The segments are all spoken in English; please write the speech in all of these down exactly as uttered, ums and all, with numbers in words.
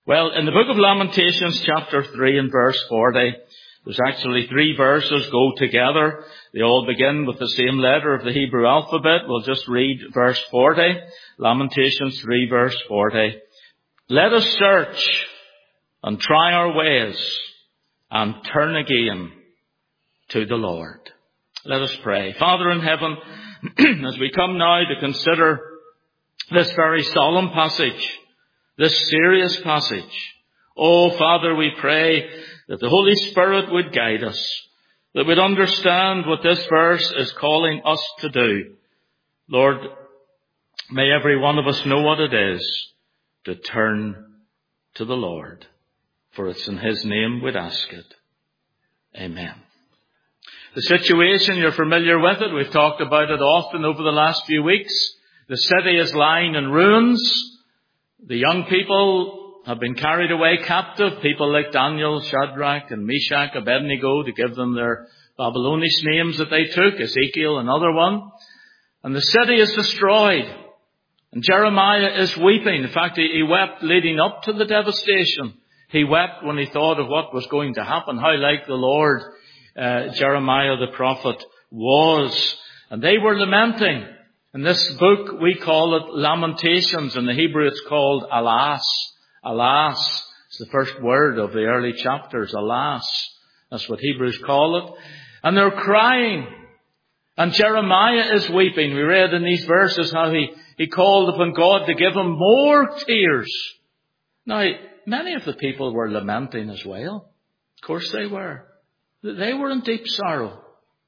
Well, in the book of Lamentations, chapter three and verse forty, there's actually three verses go together. They all begin with the same letter of the Hebrew alphabet. We'll just read verse forty. Lamentations three, verse forty. Let us search and try our ways and turn again to the Lord. Let us pray. Father in heaven, as we come now to consider this very solemn passage, this serious passage, oh Father, we pray that the Holy Spirit would guide us, that we'd understand what this verse is calling us to do. Lord, may every one of us know what it is to turn to the Lord, for it's in His name we'd ask it. Amen. The situation, you're familiar with it. We've talked about it often over the last few weeks. The city is lying in ruins. The young people have been carried away captive. People like Daniel, Shadrach and Meshach, Abednego, to give them their Babylonish names that they took, Ezekiel, another one. And the city is destroyed. And Jeremiah is weeping. In fact, he wept leading up to the devastation. He wept when he thought of what was going to happen, how like the Lord uh, Jeremiah the prophet was. And they were lamenting. In this book, we call it Lamentations. In the Hebrew, it's called Alas. Alas. It's the first word of the early chapters. Alas. That's what Hebrews call it. And they're crying. And Jeremiah is weeping. We read in these verses how he, he called upon God to give him more tears. Now, many of the people were lamenting as well. Of course they were. They were in deep sorrow.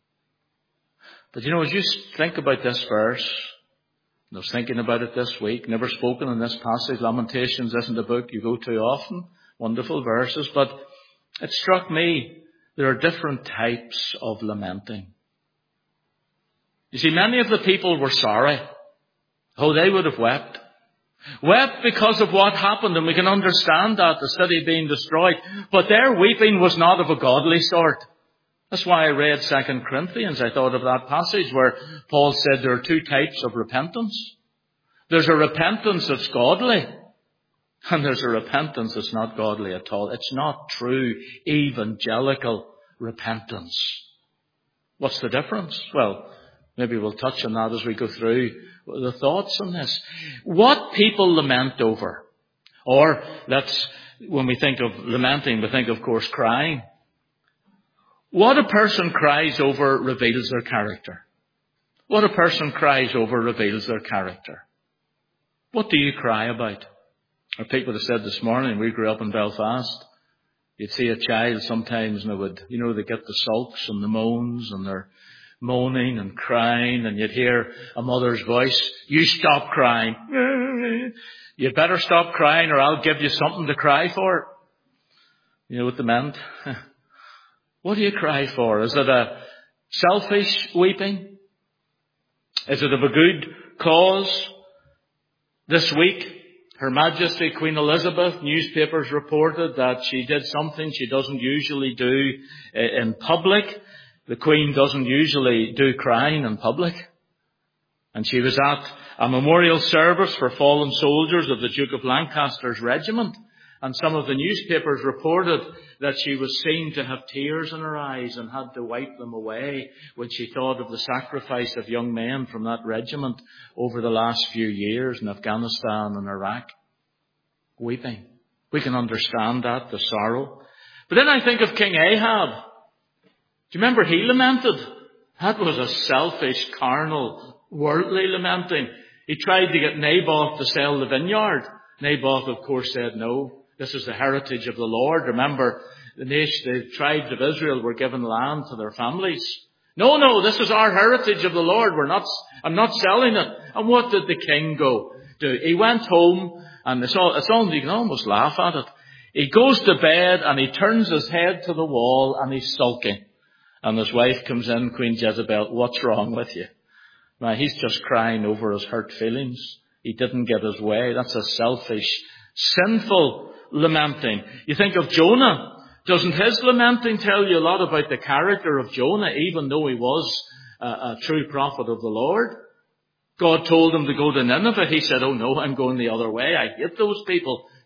But you know, as you think about this verse, I was thinking about it this week, never spoken in this passage. Lamentations isn't a book you go to often. Wonderful verses. But it struck me, there are different types of lamenting. You see, many of the people were sorry. Oh, they would have wept. Wept because of what happened, and we can understand that, the city being destroyed. But their weeping was not of a godly sort. That's why I read Second Corinthians. I thought of that passage where Paul said there are two types of repentance. There's a repentance that's godly, and there's a repentance that's not godly at all. It's not true evangelical repentance. What's the difference? Well, maybe we'll touch on that as we go through the thoughts on this. What people lament over, or let's, when we think of lamenting, we think, of course, crying. What a person cries over reveals their character. What a person cries over reveals their character. What do you cry about? Or people have said this morning, we grew up in Belfast, you'd see a child sometimes and they would, you know, they get the sulks and the moans and they're moaning and crying, and you'd hear a mother's voice, you stop crying. You better stop crying or I'll give you something to cry for. You know what they meant? What do you cry for? Is it a selfish weeping? Is it of a good cause? This week, Her Majesty Queen Elizabeth, newspapers reported that she did something she doesn't usually do in public. The Queen doesn't usually do crying in public. And she was at a memorial service for fallen soldiers of the Duke of Lancaster's regiment. And some of the newspapers reported that she was seen to have tears in her eyes and had to wipe them away when she thought of the sacrifice of young men from that regiment over the last few years in Afghanistan and Iraq. Weeping. We can understand that, the sorrow. But then I think of King Ahab. Do you remember he lamented? That was a selfish, carnal, worldly lamenting. He tried to get Naboth to sell the vineyard. Naboth, of course, said no. This is the heritage of the Lord. Remember, the nation, the tribes of Israel were given land to their families. No, no, this is our heritage of the Lord. We're not, I'm not selling it. And what did the king go do? He went home, and it's all, it's all, you can almost laugh at it. He goes to bed and he turns his head to the wall and he's sulking. And his wife comes in, Queen Jezebel, what's wrong with you? Now, he's just crying over his hurt feelings. He didn't get his way. That's a selfish, sinful lamenting. You think of Jonah. Doesn't his lamenting tell you a lot about the character of Jonah, even though he was a, a true prophet of the Lord? God told him to go to Nineveh. He said, oh no, I'm going the other way. I hate those people.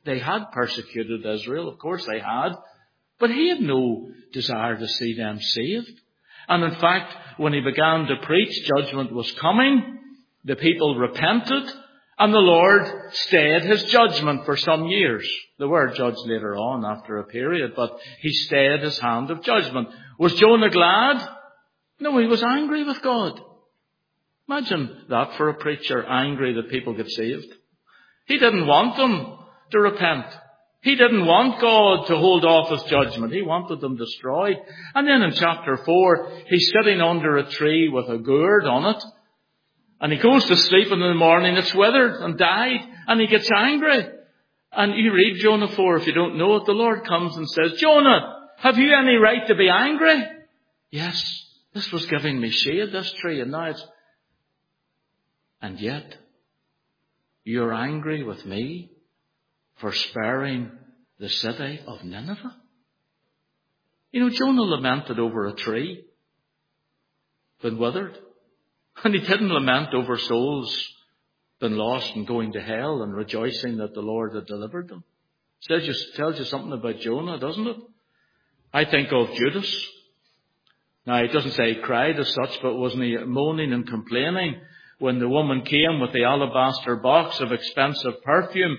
They had persecuted Israel, of course they had, but he had no desire to see them saved. And in fact, when he began to preach, judgment was coming, the people repented, and the Lord stayed his judgment for some years. The word judge later on after a period, but he stayed his hand of judgment. Was Jonah glad? No, he was angry with God. Imagine that for a preacher, angry that people get saved. He didn't want them to repent. He didn't want God to hold off his judgment. He wanted them destroyed. And then in chapter four, he's sitting under a tree with a gourd on it. And he goes to sleep, and in the morning it's withered and died, and he gets angry. And you read Jonah four, if you don't know it, the Lord comes and says, Jonah, have you any right to be angry? Yes, this was giving me shade, this tree, and now it's... And yet, you're angry with me for sparing the city of Nineveh? You know, Jonah lamented over a tree, been withered. And he didn't lament over souls been lost and going to hell and rejoicing that the Lord had delivered them. It just tells you something about Jonah, doesn't it? I think of Judas. Now, it doesn't say he cried as such, but wasn't he moaning and complaining when the woman came with the alabaster box of expensive perfume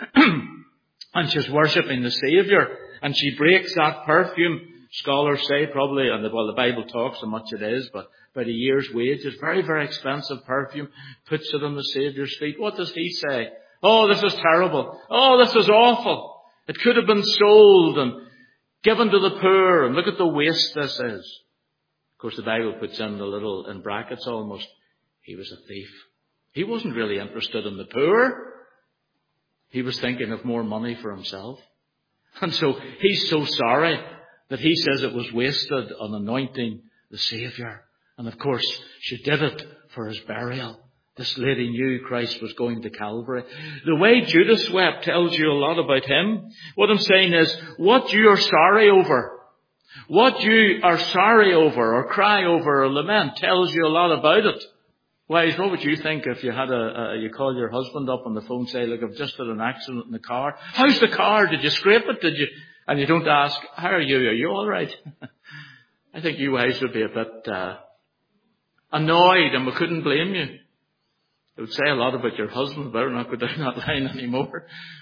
and she's worshipping the Saviour, and she breaks that perfume, scholars say probably, and well, the Bible talks how much it is, but about a year's wages, very, very expensive perfume, puts it on the Saviour's feet. What does he say? Oh, this is terrible. Oh, this is awful. It could have been sold and given to the poor, and look at the waste this is. Of course, the Bible puts in the little, in brackets almost, he was a thief. He wasn't really interested in the poor. He was thinking of more money for himself. And so he's so sorry that he says it was wasted on anointing the Saviour. And of course, she did it for his burial. This lady knew Christ was going to Calvary. The way Judas wept tells you a lot about him. What I'm saying is, what you are sorry over, what you are sorry over or cry over or lament tells you a lot about it. Wives, what would you think if you had a, a, you call your husband up on the phone, say, look, I've just had an accident in the car. How's the car? Did you scrape it? Did you? And you don't ask, how are you? Are you all right? I think you wives would be a bit uh, annoyed, and we couldn't blame you. It would say a lot about your husband. Better not go down that line anymore.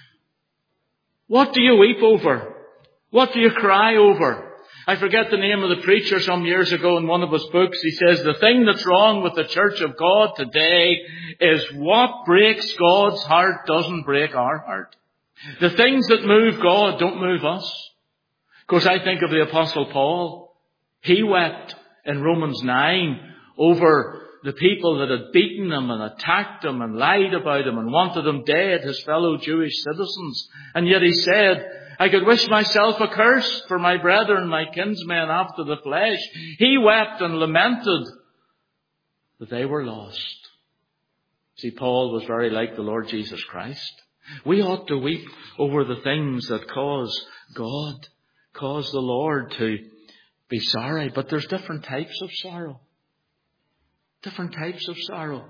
What do you weep over? What do you cry over? I forget the name of the preacher some years ago in one of his books. He says, the thing that's wrong with the Church of God today is what breaks God's heart doesn't break our heart. The things that move God don't move us. Of course, I think of the Apostle Paul. He wept in Romans nine over the people that had beaten him and attacked him and lied about him and wanted him dead, his fellow Jewish citizens. And yet he said, I could wish myself a curse for my brethren, my kinsmen after the flesh. He wept and lamented that they were lost. See, Paul was very like the Lord Jesus Christ. We ought to weep over the things that cause God, cause the Lord to be sorry. But there's different types of sorrow. Different types of sorrow.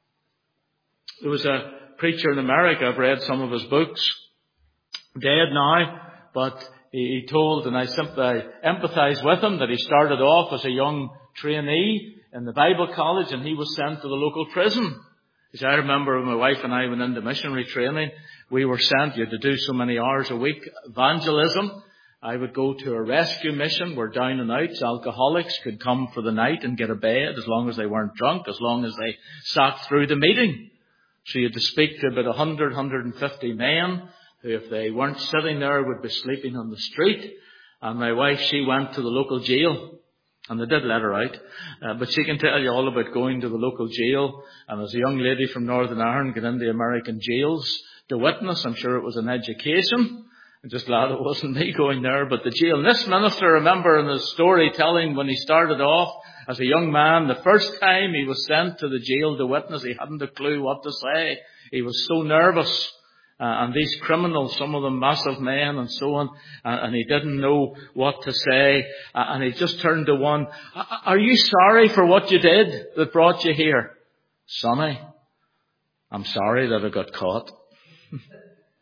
There was a preacher in America, I've read some of his books, dead now, but he, he told, and I simply empathize with him, that he started off as a young trainee in the Bible college and he was sent to the local prison. Because I remember when my wife and I went into missionary training, we were sent, you had to do so many hours a week, evangelism. I would go to a rescue mission where down and outs, alcoholics could come for the night and get a bed as long as they weren't drunk, as long as they sat through the meeting. So you had to speak to about one hundred, one hundred fifty men who, if they weren't sitting there, would be sleeping on the street. And my wife, she went to the local jail. And they did let her out. Uh, but she can tell you all about going to the local jail. And as a young lady from Northern Ireland got into American jails to witness, I'm sure it was an education. I'm just glad it wasn't me going there, but the jail. And this minister, remember in his storytelling when he started off as a young man, the first time he was sent to the jail to witness, he hadn't a clue what to say. He was so nervous. Uh, and these criminals, some of them massive men and so on, uh, and he didn't know what to say. Uh, and he just turned to one, are you sorry for what you did that brought you here? Sonny, I'm sorry that I got caught.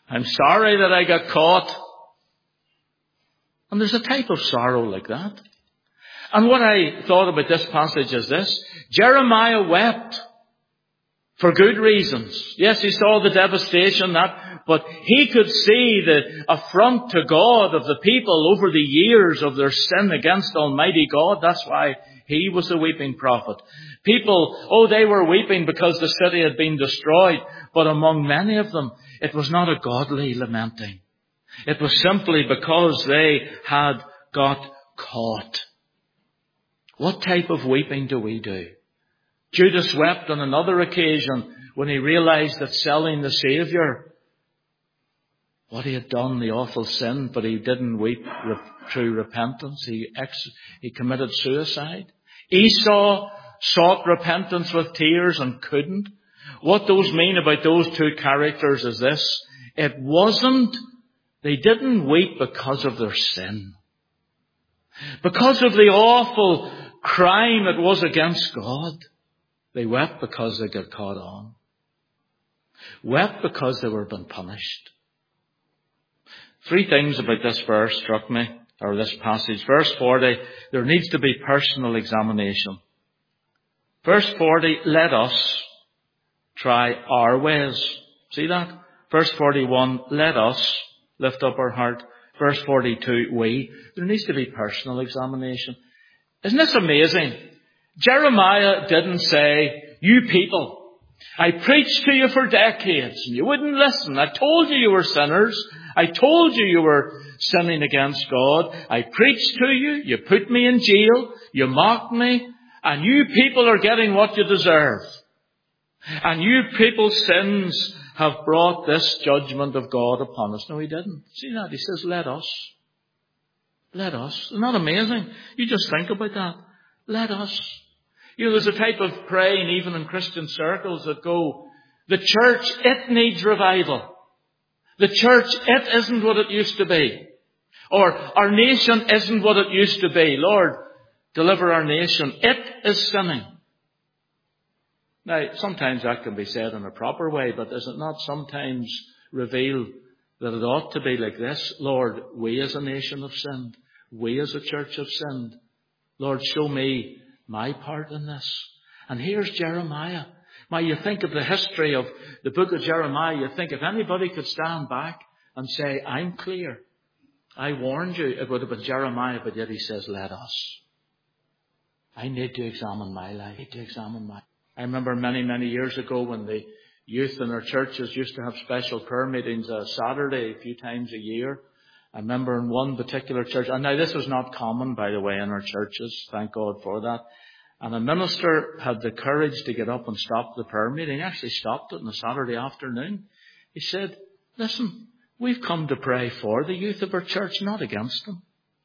I'm sorry that I got caught. And there's a type of sorrow like that. And what I thought about this passage is this. Jeremiah wept for good reasons. Yes, he saw the devastation, that, but he could see the affront to God of the people over the years of their sin against Almighty God. That's why he was the weeping prophet. People, oh, they were weeping because the city had been destroyed. But among many of them, it was not a godly lamenting. It was simply because they had got caught. What type of weeping do we do? Judas wept on another occasion when he realized that selling the Saviour, what he had done, the awful sin, but he didn't weep through repentance. He, ex- he committed suicide. Esau sought repentance with tears and couldn't. What those mean about those two characters is this. It wasn't, they didn't weep because of their sin. Because of the awful crime it was against God. They wept because they got caught on. Wept because they were being punished. Three things about this verse struck me, or this passage. Verse forty, there needs to be personal examination. Verse forty, let us try our ways. See that? Verse forty-one, let us lift up our heart. Verse forty-two, we. There needs to be personal examination. Isn't this amazing? Jeremiah didn't say, you people, I preached to you for decades and you wouldn't listen. I told you you were sinners. I told you you were sinning against God. I preached to you. You put me in jail. You mocked me. And you people are getting what you deserve. And you people's sins have brought this judgment of God upon us. No, he didn't. See that? He says, let us. Let us. Isn't that amazing? You just think about that. Let us. You know, there's a type of praying even in Christian circles that go, the church, it needs revival. The church, it isn't what it used to be. Or our nation isn't what it used to be. Lord, deliver our nation. It is sinning. Now, sometimes that can be said in a proper way, but does it not sometimes reveal that it ought to be like this? Lord, we as a nation have sinned. We as a church have sinned. Lord, show me my part in this. And here's Jeremiah. Now, you think of the history of the book of Jeremiah, you think if anybody could stand back and say, I'm clear. I warned you, it would have been Jeremiah, but yet he says, let us. I need to examine my life. I need to examine my life. I remember many, many years ago when the youth in our churches used to have special prayer meetings a Saturday a few times a year. I remember in one particular church, and now this was not common, by the way, in our churches. Thank God for that. And a minister had the courage to get up and stop the prayer meeting. He actually stopped it on a Saturday afternoon. He said, listen, we've come to pray for the youth of our church, not against them.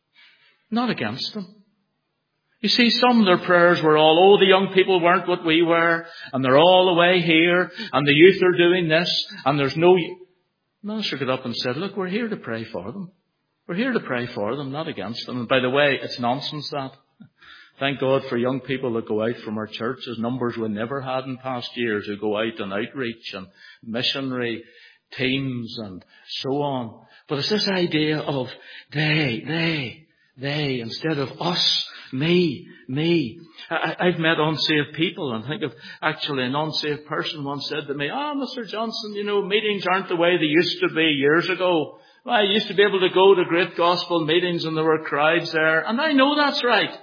Not against them. You see, some of their prayers were all, oh, the young people weren't what we were, and they're all away here, and the youth are doing this, and there's no... The minister got up and said, look, we're here to pray for them. We're here to pray for them, not against them. And by the way, it's nonsense that. Thank God for young people that go out from our churches, numbers we never had in past years, who go out on outreach and missionary teams and so on. But it's this idea of they, they, they, instead of us, me, me. I, I've met unsaved people, and think of actually an unsaved person once said to me, oh, Mister Johnson, you know, meetings aren't the way they used to be years ago. Well, I used to be able to go to great gospel meetings and there were crowds there. And I know that's right.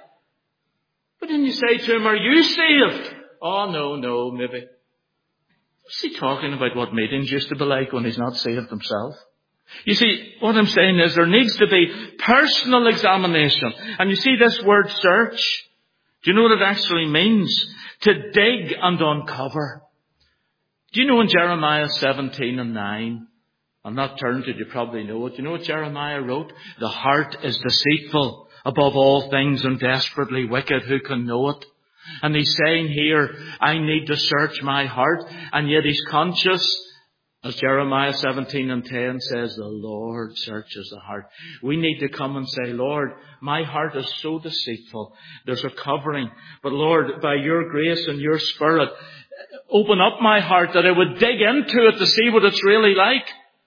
But then you say to him, are you saved? Oh, no, no, maybe. What's he talking about what meetings used to be like when he's not saved himself? You see, what I'm saying is there needs to be personal examination. And you see this word search. Do you know what it actually means? To dig and uncover. Do you know in Jeremiah seventeen and nine? I'm not turned to it, you probably know it. Do you know what Jeremiah wrote? The heart is deceitful above all things and desperately wicked. Who can know it? And he's saying here, I need to search my heart. And yet he's conscious, as Jeremiah seventeen and ten says, the Lord searches the heart. We need to come and say, Lord, my heart is so deceitful. There's a covering. But Lord, by your grace and your Spirit, open up my heart that I would dig into it to see what it's really like.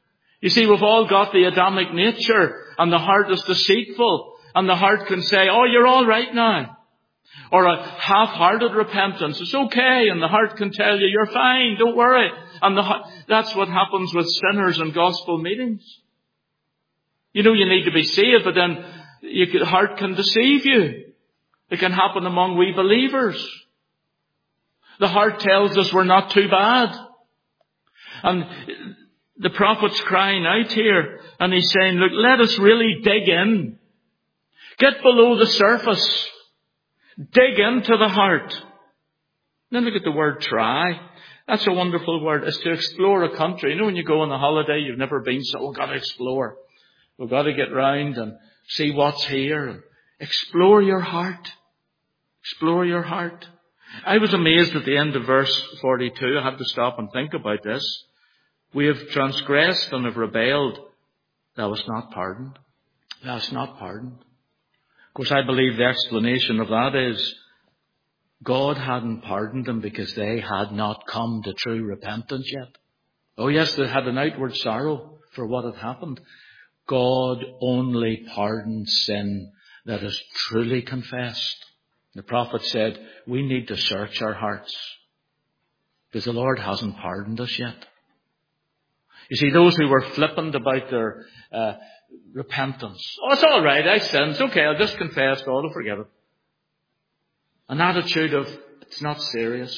You see, we've all got the Adamic nature, and the heart is deceitful, and the heart can say, oh, you're all right now. Or a half-hearted repentance. It's okay, and the heart can tell you, you're fine, don't worry. And the, that's what happens with sinners in gospel meetings. You know you need to be saved, but then you, the heart can deceive you. It can happen among wee believers. The heart tells us we're not too bad. And the prophet's crying out here, and he's saying, look, let us really dig in. Get below the surface. Dig into the heart. Then look at the word try. That's a wonderful word. It's to explore a country. You know when you go on a holiday, you've never been, so we've got to explore. We've got to get round and see what's here. Explore your heart. Explore your heart. I was amazed at the end of verse forty-two. I had to stop and think about this. We have transgressed and have rebelled. Thou wast not pardoned. Thou wast not pardoned. Of course, I believe the explanation of that is God hadn't pardoned them because they had not come to true repentance yet. Oh yes, they had an outward sorrow for what had happened. God only pardons sin that is truly confessed. The prophet said, we need to search our hearts because the Lord hasn't pardoned us yet. You see, those who were flippant about their uh, repentance. Oh, it's all right, I sinned. It's okay, I'll just confess. God will forgive it. An attitude of, it's not serious.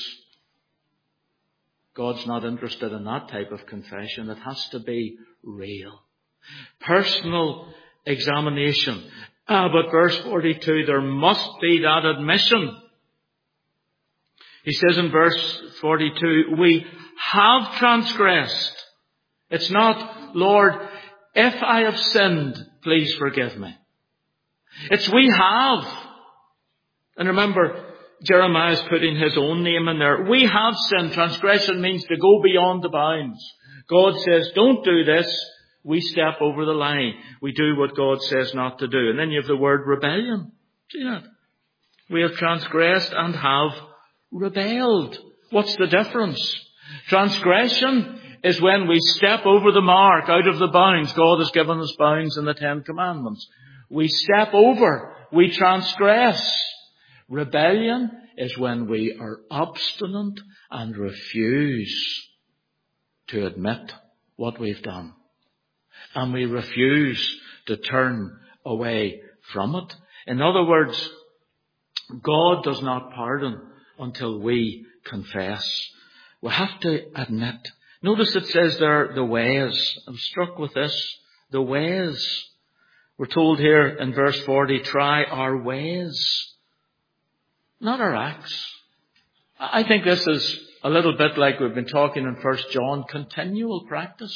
God's not interested in that type of confession. It has to be real. Personal examination. Ah, but verse forty-two, there must be that admission. He says in verse forty-two, we have transgressed. It's not, Lord, if I have sinned, please forgive me. It's we have. And remember, Jeremiah is putting his own name in there. We have sinned. Transgression means to go beyond the bounds. God says, don't do this. We step over the line. We do what God says not to do. And then you have the word rebellion. See that? We have transgressed and have rebelled. What's the difference? Transgression is when we step over the mark, out of the bounds. God has given us bounds in the Ten Commandments. We step over. We transgress. Rebellion is when we are obstinate and refuse to admit what we've done. And we refuse to turn away from it. In other words, God does not pardon until we confess. We have to admit. Notice it says there, the ways. I'm struck with this. The ways. We're told here in verse forty, try our ways. Not our acts. I think this is a little bit like we've been talking in First John, continual practice.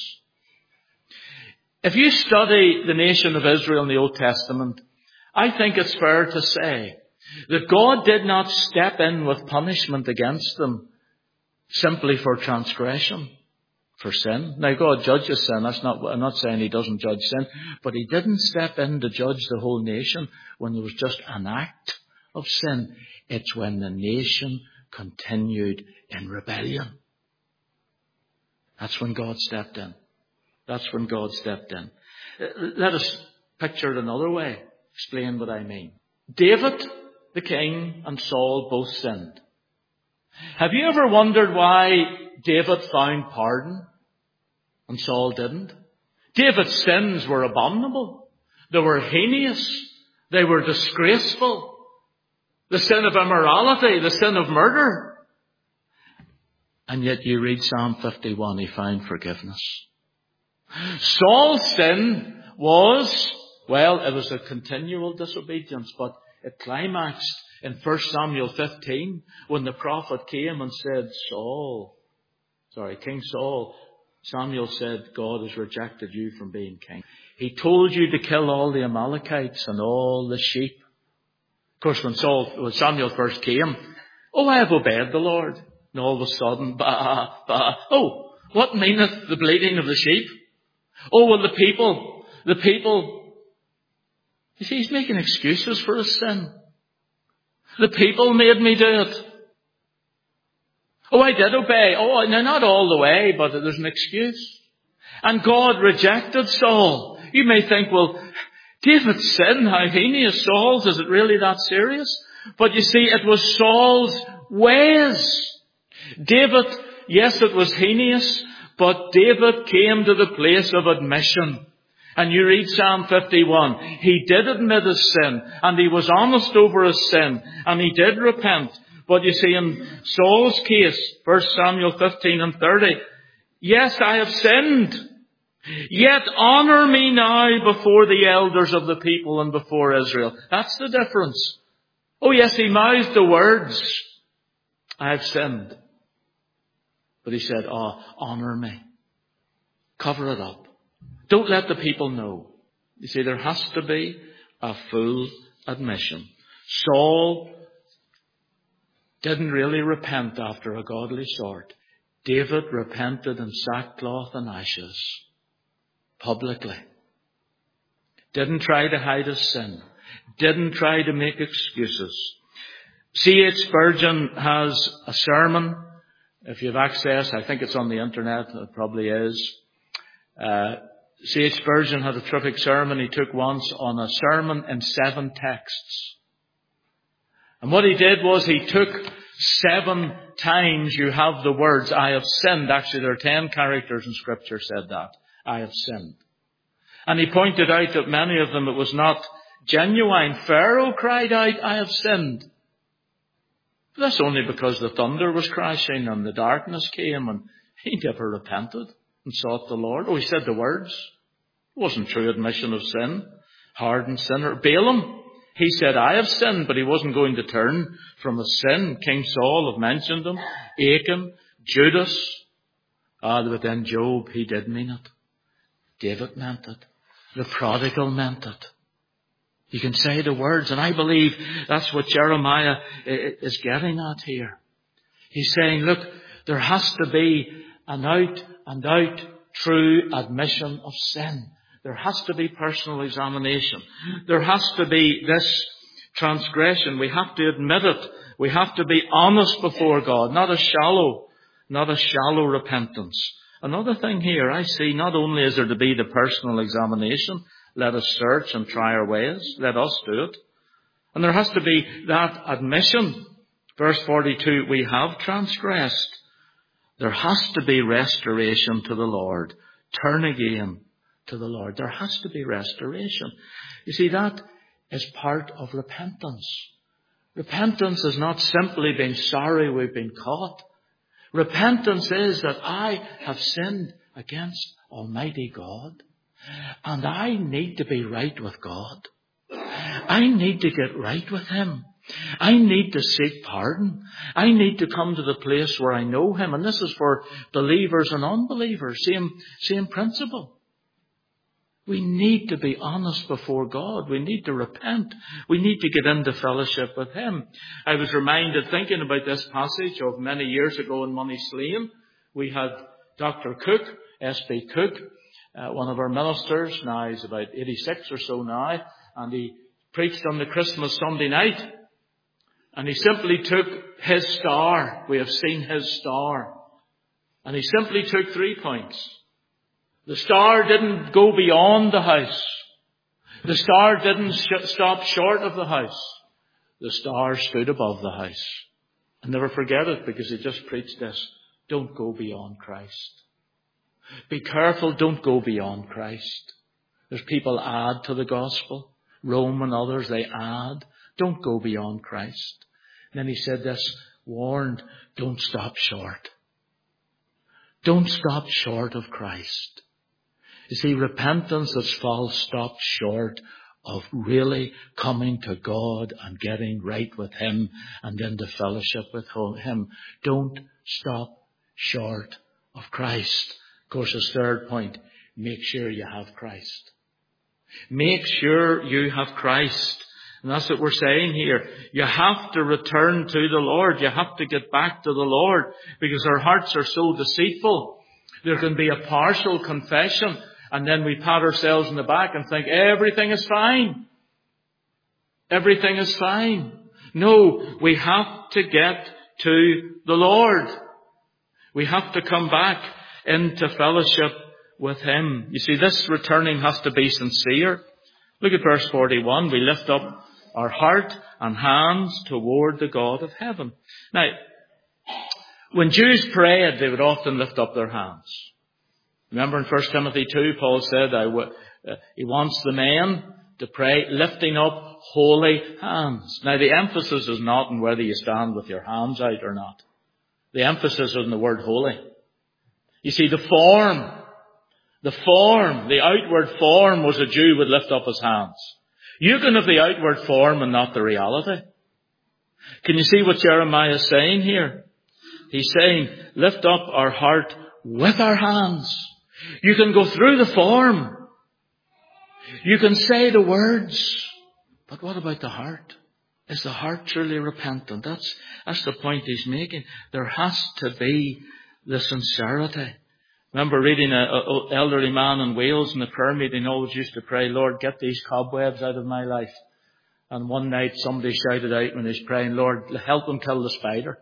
If you study the nation of Israel in the Old Testament, I think it's fair to say that God did not step in with punishment against them simply for transgression, for sin. Now God judges sin. That's not, I'm not saying he doesn't judge sin, but he didn't step in to judge the whole nation when there was just an act of sin. It's when the nation continued in rebellion. That's when God stepped in. That's when God stepped in. Let us picture it another way. Explain what I mean. David, the king, and Saul both sinned. Have you ever wondered why David found pardon and Saul didn't? David's sins were abominable. They were heinous. They were disgraceful. The sin of immorality, the sin of murder. And yet you read Psalm fifty-one, he found forgiveness. Saul's sin was, well, it was a continual disobedience, but it climaxed in First Samuel fifteen when the prophet came and said, Saul, sorry, King Saul, Samuel said, God has rejected you from being king. He told you to kill all the Amalekites and all the sheep. Of course, when Saul, when Samuel first came, oh, I have obeyed the Lord. And all of a sudden, bah, bah, oh, what meaneth the bleating of the sheep? Oh, well, the people, the people. You see, he's making excuses for his sin. The people made me do it. Oh, I did obey. Oh, no, not all the way, but there's an excuse. And God rejected Saul. You may think, well, David's sin, how heinous. Saul's, is it really that serious? But you see, it was Saul's ways. David, yes, it was heinous, but David came to the place of admission. And you read Psalm fifty-one. He did admit his sin, and he was honest over his sin, and he did repent. But you see, in Saul's case, First Samuel fifteen and thirty, yes, I have sinned. Yet honour me now before the elders of the people and before Israel. That's the difference. Oh yes, he mouthed the words, I have sinned. But he said, oh, honour me. Cover it up. Don't let the people know. You see, there has to be a full admission. Saul didn't really repent after a godly sort. David repented in sackcloth and ashes. Publicly. Didn't try to hide his sin. Didn't try to make excuses. C H Spurgeon has a sermon. If you have access, I think it's on the internet. It probably is. Uh, C H Spurgeon had a terrific sermon he took once on a sermon in seven texts. And what he did was he took seven times you have the words, I have sinned. Actually, there are ten characters in Scripture said that. I have sinned. And he pointed out that many of them it was not genuine. Pharaoh cried out, I have sinned. But that's only because the thunder was crashing and the darkness came and he never repented and sought the Lord. Oh, he said the words. It wasn't true admission of sin. Hardened sinner. Balaam, he said, I have sinned, but he wasn't going to turn from his sin. King Saul have mentioned him. Achan, Judas. Ah, but then Job, he did mean it. David meant it. The prodigal meant it. You can say the words, and I believe that's what Jeremiah is getting at here. He's saying, look, there has to be an out and out true admission of sin. There has to be personal examination. There has to be this transgression. We have to admit it. We have to be honest before God, not a shallow, not a shallow repentance. Another thing here, I see not only is there to be the personal examination, let us search and try our ways, let us do it. And there has to be that admission. Verse forty-two, we have transgressed. There has to be restoration to the Lord. Turn again to the Lord. There has to be restoration. You see, that is part of repentance. Repentance is not simply being sorry we've been caught. Repentance is that I have sinned against Almighty God. And I need to be right with God. I need to get right with Him. I need to seek pardon. I need to come to the place where I know Him. And this is for believers and unbelievers. Same, same principle. We need to be honest before God. We need to repent. We need to get into fellowship with Him. I was reminded, thinking about this passage, of many years ago in Moneysleen. We had Doctor Cook, S B Cook, uh, one of our ministers. Now he's about eighty-six or so now. And he preached on the Christmas Sunday night. And he simply took his star. We have seen his star. And he simply took three points. The star didn't go beyond the house. The star didn't sh- stop short of the house. The star stood above the house. And never forget it, because he just preached this. Don't go beyond Christ. Be careful, don't go beyond Christ. There's people add to the gospel. Rome and others, they add. Don't go beyond Christ. And then he said this, warned, don't stop short. Don't stop short of Christ. You see, repentance that's false stopped short of really coming to God and getting right with Him and into fellowship with Him. Don't stop short of Christ. Of course, his third point, make sure you have Christ. Make sure you have Christ. And that's what we're saying here. You have to return to the Lord. You have to get back to the Lord, because our hearts are so deceitful. There can be a partial confession, and then we pat ourselves in the back and think everything is fine. Everything is fine. No, we have to get to the Lord. We have to come back into fellowship with him. You see, this returning has to be sincere. Look at verse forty-one. We lift up our heart and hands toward the God of heaven. Now, when Jews prayed, they would often lift up their hands. Remember in First Timothy two, Paul said I w- uh, he wants the men to pray lifting up holy hands. Now, the emphasis is not on whether you stand with your hands out or not. The emphasis is on the word holy. You see, the form, the form, the outward form was a Jew would lift up his hands. You can have the outward form and not the reality. Can you see what Jeremiah is saying here? He's saying, lift up our heart with our hands. You can go through the form. You can say the words. But what about the heart? Is the heart truly repentant? That's, that's the point he's making. There has to be the sincerity. Remember reading an elderly man in Wales in the prayer meeting always used to pray, Lord, get these cobwebs out of my life. And one night somebody shouted out when he's praying, Lord, help him kill the spider.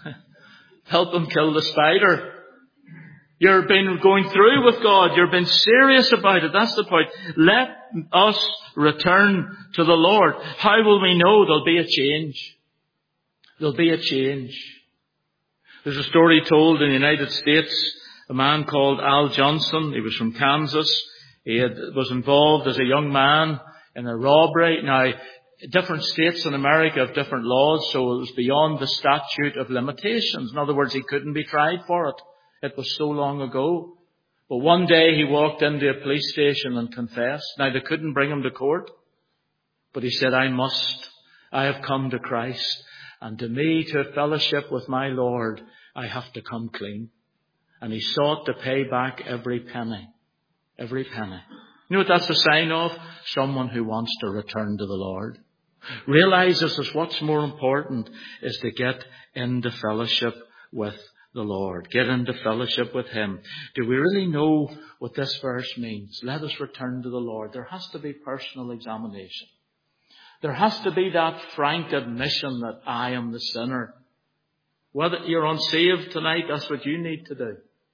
Help him kill the spider. You've been going through with God. You've been serious about it. That's the point. Let us return to the Lord. How will we know there'll be a change? There'll be a change. There's a story told in the United States. A man called Al Johnson. He was from Kansas. He had, was involved as a young man in a robbery. Now, different states in America have different laws, so it was beyond the statute of limitations. In other words, he couldn't be tried for it. It was so long ago. But one day he walked into a police station and confessed. Now, they couldn't bring him to court. But he said, I must. I have come to Christ. And to me, to fellowship with my Lord, I have to come clean. And he sought to pay back every penny. Every penny. You know what that's a sign of? Someone who wants to return to the Lord. Realizes that what's more important is to get into fellowship with the Lord. Get into fellowship with him. Do we really know what this verse means? Let us return to the Lord. There has to be personal examination. There has to be that frank admission that I am the sinner. Whether you're unsaved tonight, that's what you need to do.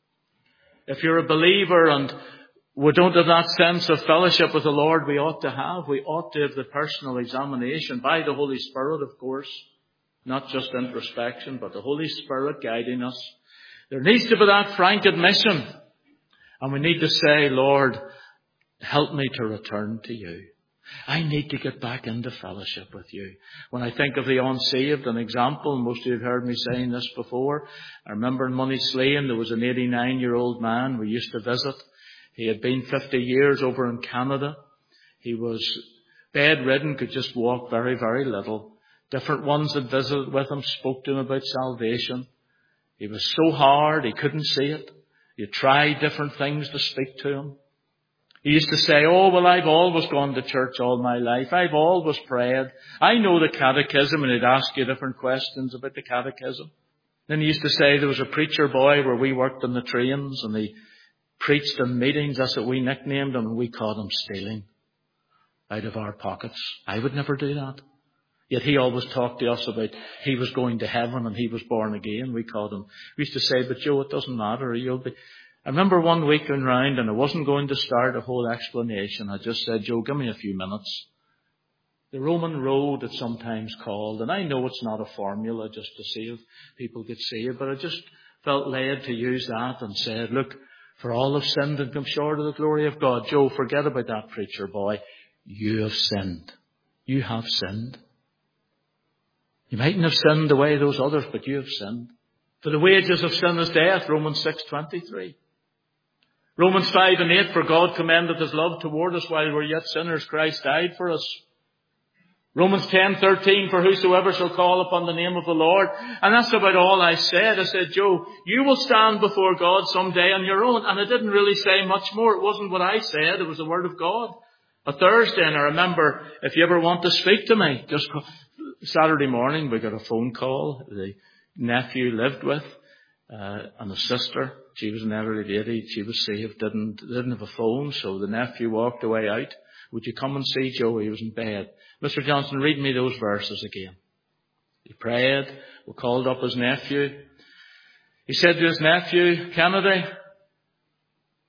If you're a believer and we don't have that sense of fellowship with the Lord we ought to have, we ought to have the personal examination by the Holy Spirit, of course. Not just introspection, but the Holy Spirit guiding us. There needs to be that frank admission. And we need to say, Lord, help me to return to you. I need to get back into fellowship with you. When I think of the unsaved, an example, most of you have heard me saying this before. I remember in Moneyslane, there was an eighty-nine-year-old man we used to visit. He had been fifty years over in Canada. He was bedridden, could just walk very, very little. Different ones that visited with him spoke to him about salvation. He was so hard, he couldn't see it. You tried different things to speak to him. He used to say, oh, well, I've always gone to church all my life. I've always prayed. I know the catechism, and he'd ask you different questions about the catechism. Then he used to say there was a preacher boy where we worked on the trains, and he preached in meetings. That's what we nicknamed him, and we called him stealing out of our pockets. I would never do that. Yet he always talked to us about he was going to heaven and he was born again. We called him. We used to say, but Joe, it doesn't matter. You'll be. I remember one week going round and I wasn't going to start a whole explanation. I just said, Joe, give me a few minutes. The Roman road, it's sometimes called, and I know it's not a formula just to see if people get saved, but I just felt led to use that and said, look, for all have sinned and come short of the glory of God. Joe, forget about that preacher boy. You have sinned. You have sinned. You mightn't have sinned the way those others, but you have sinned. For the wages of sin is death, Romans six twenty-three. Romans five and eight, for God commendeth his love toward us while we're yet sinners, Christ died for us. Romans ten thirteen, for whosoever shall call upon the name of the Lord. And that's about all I said. I said, Joe, you will stand before God someday on your own. And I didn't really say much more. It wasn't what I said. It was the word of God. A Thursday, and I remember, if you ever want to speak to me, just call. Saturday morning, we got a phone call. The nephew lived with, uh, and a sister. She was an elderly lady. She was saved, didn't, didn't have a phone. So the nephew walked away out. Would you come and see Joe? He was in bed. Mister Johnson, read me those verses again. He prayed. We called up his nephew. He said to his nephew, Kennedy,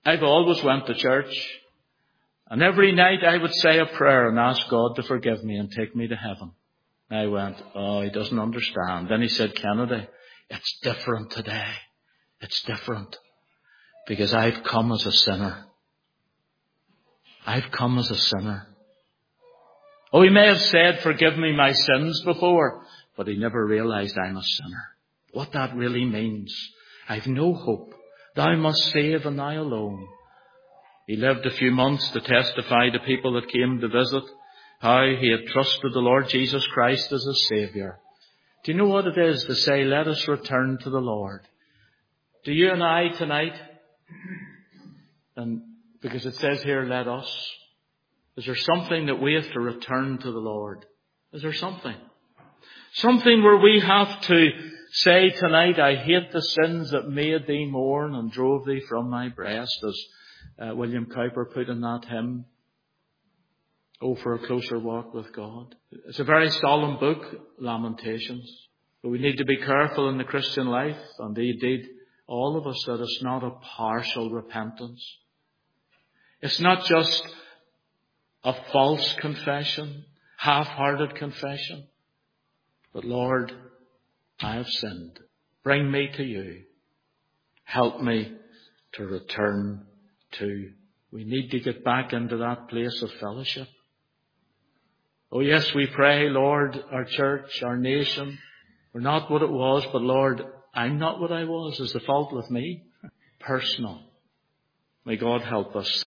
I've always went to church, and every night I would say a prayer and ask God to forgive me and take me to heaven. And I went, oh, he doesn't understand. Then he said, Kennedy, it's different today. It's different. Because I've come as a sinner. I've come as a sinner. Oh, he may have said, forgive me my sins before, but he never realized I'm a sinner. What that really means. I've no hope. Thou must save and thou alone. He lived a few months to testify to people that came to visit how he had trusted the Lord Jesus Christ as his Saviour. Do you know what it is to say, let us return to the Lord? Do you and I tonight, and because it says here, let us, is there something that we have to return to the Lord? Is there something? Something where we have to say tonight, I hate the sins that made thee mourn and drove thee from my breast, as uh, William Cowper put in that hymn, Oh, for a closer walk with God. It's a very solemn book, Lamentations. But we need to be careful in the Christian life, and indeed all of us, that it's not a partial repentance. It's not just a false confession, half-hearted confession. But Lord, I have sinned. Bring me to you. Help me to return to. We need to get back into that place of fellowship. Oh yes, we pray, Lord, our church, our nation, we're not what it was, but Lord, I'm not what I was. Is the fault with me? Personal. May God help us.